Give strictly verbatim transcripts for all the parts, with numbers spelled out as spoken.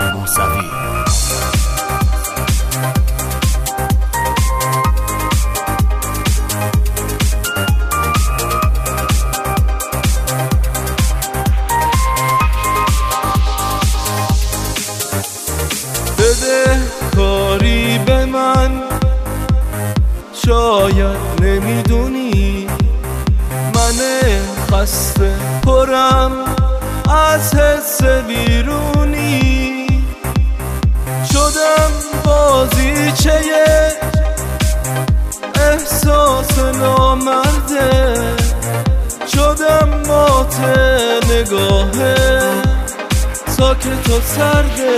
موسوی. بده کاری به من، شاید نمیدونی من خسته پرم از حس بیرونی، شدم بازیچه احساس نامرده، شدم مات نگاهه ساکت و سرده.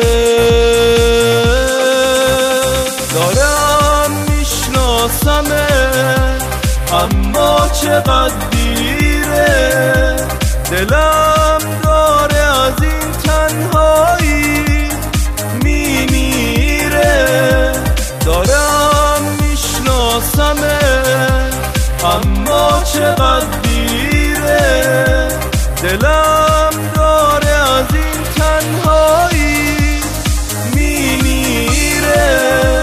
دارم میشناسمه اما چقدر دیره، دلم داره از این تنهایی میمیره. دارم میشناسمه اما چقدر دیره، دلم داره از این تنهایی میمیره.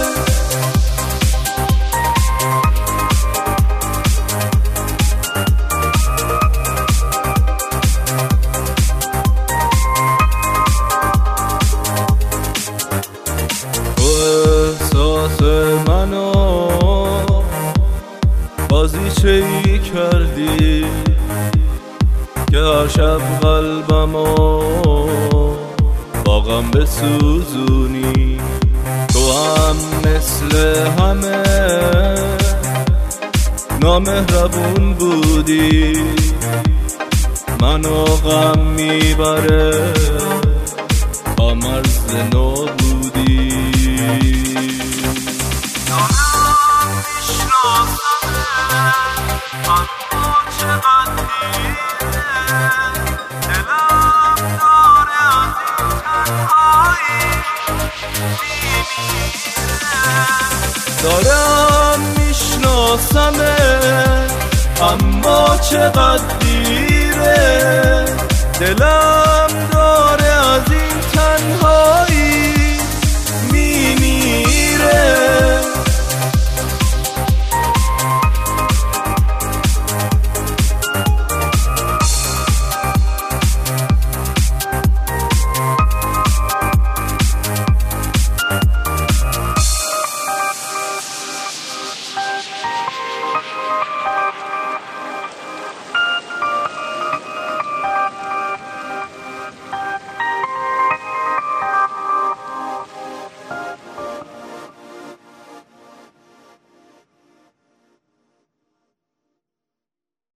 احساس منو بازیچه ای کردی که هر شب قلبمو با غم بسوزونی. تو هم مثل همه نامهربون بودی، منو غم میبره با مرز نابودی. دارم میشناسمه اما چقدر دیره، دلم داره از این تنهایی میمیره. دارم میشناسمه اما چقدر دیره، دلم